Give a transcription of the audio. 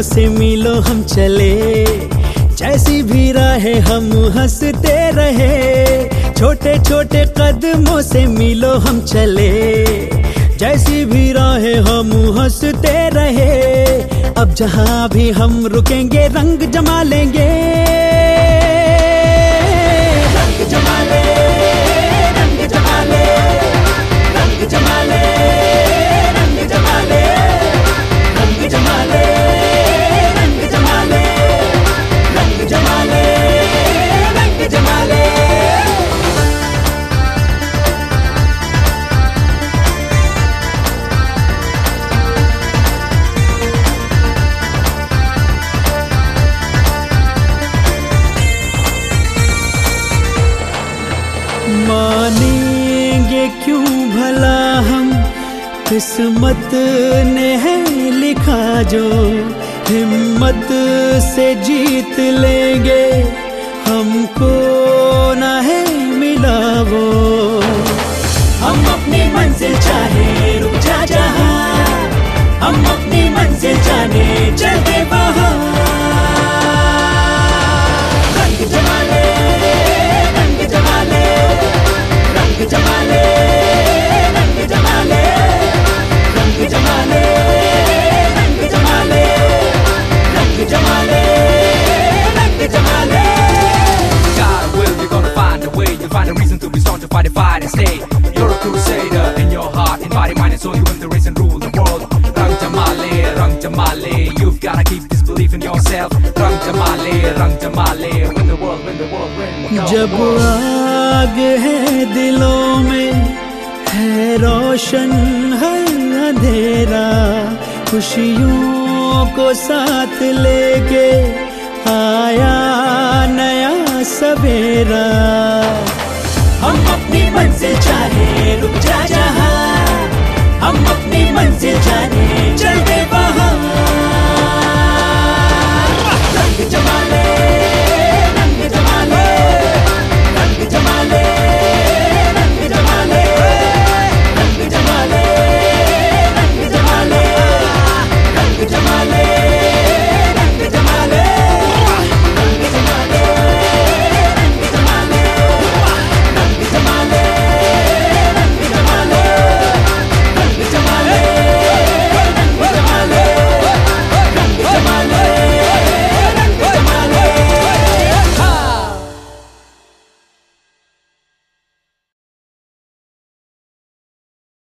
से मिलो हम चले, जैसी भी राहें हम हंसते रहे। छोटे छोटे कदमों से मिलो हम चले, जैसी भी राहें हम हंसते रहे। अब जहां भी हम रुकेंगे रंग जमा लेंगे, रंग जमा ले, रंग जमा ले, रंग जमा ले, रंग जमा ले, रंग जमा ले, रंग जमा ले, रंग जमा ले, रंग जमा ले। मानेंगे क्यों भला हम, किस्मत ने है लिखा जो। हिम्मत से जीत लेंगे, हमको ना है मिला वो। हम अपनी मंजिल चाहे रुक जा जहां, हम अपनी मंजिल जाने चलते वहां। रंग जमा ले, रंग जमा ले, रंग जमा ले, रंग जमा ले, रंग जमा ले, रंग जमा ले, रंग जमा ले, रंग जमा ले। God will, you're gonna find a way. You'll find a reason to be strong, to fight the fight and stay. You're a crusader in your heart, in body, mind and soul. You win the race and rule the world. Rang Jamale, Rang Jamale. You've gotta keep this belief in yourself. Rang Jamale, Rang Jamale. Win the world, win the world, win the world. जब आग है दिलों में, है रोशन है अंधेरा। खुशियों को साथ लेके आया नया सवेरा। हम अपनी मंजिल चाहे रुक जा जहां, हम अपनी मंजिल जाने चलते